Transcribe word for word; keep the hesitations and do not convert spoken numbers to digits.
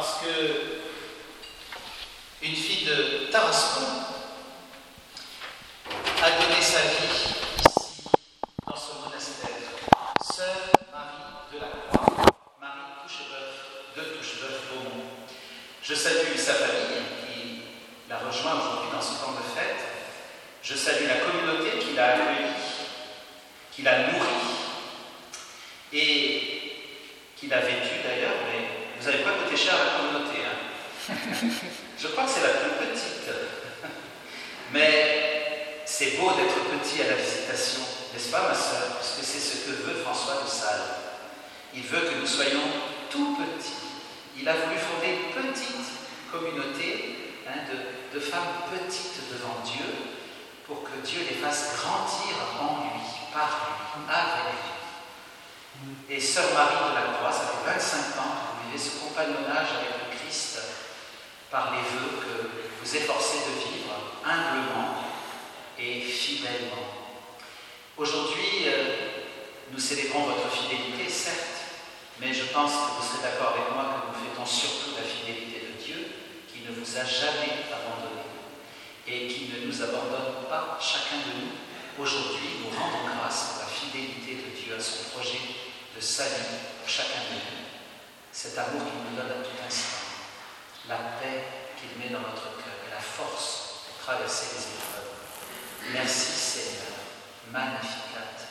parce que une fille de Tarascon a donné sa vie ici, dans ce monastère. Sœur Marie de la Croix, Marie Touchebeuf, de Touchebeuf-Beaumont. Je salue sa famille qui la rejoint aujourd'hui dans ce temps de fête. Je salue la communauté qui l'a accueillie, qui l'a nourrie et qui l'a vêtue d'ailleurs, mais vous n'avez pas coûté cher à la communauté. Hein. Je crois que c'est la plus petite. Mais c'est beau d'être petit à la visitation, n'est-ce pas ma sœur? Parce que c'est ce que veut François de Sales. Il veut que nous soyons tout petits. Il a voulu fonder une petite communauté hein, de, de femmes petites devant Dieu pour que Dieu les fasse grandir en lui, par lui, avec lui. Et sœur Marie de la Croix, ça fait vingt-cinq ans que vous vivez ce compagnonnage avec le Christ par les vœux que vous efforcez de vivre humblement et fidèlement. Aujourd'hui, euh, nous célébrons votre fidélité, certes, mais je pense que vous serez d'accord avec moi que nous fêtons surtout la fidélité de Dieu qui ne vous a jamais abandonné et qui ne nous abandonne pas, chacun de nous. Aujourd'hui, nous rendons grâce pour la fidélité de Dieu à son projet de salut pour chacun de nous. Cet amour qu'il nous donne à tout instant, la paix qu'il met dans notre cœur et la force pour traverser les épreuves. Merci Seigneur, Magnificat.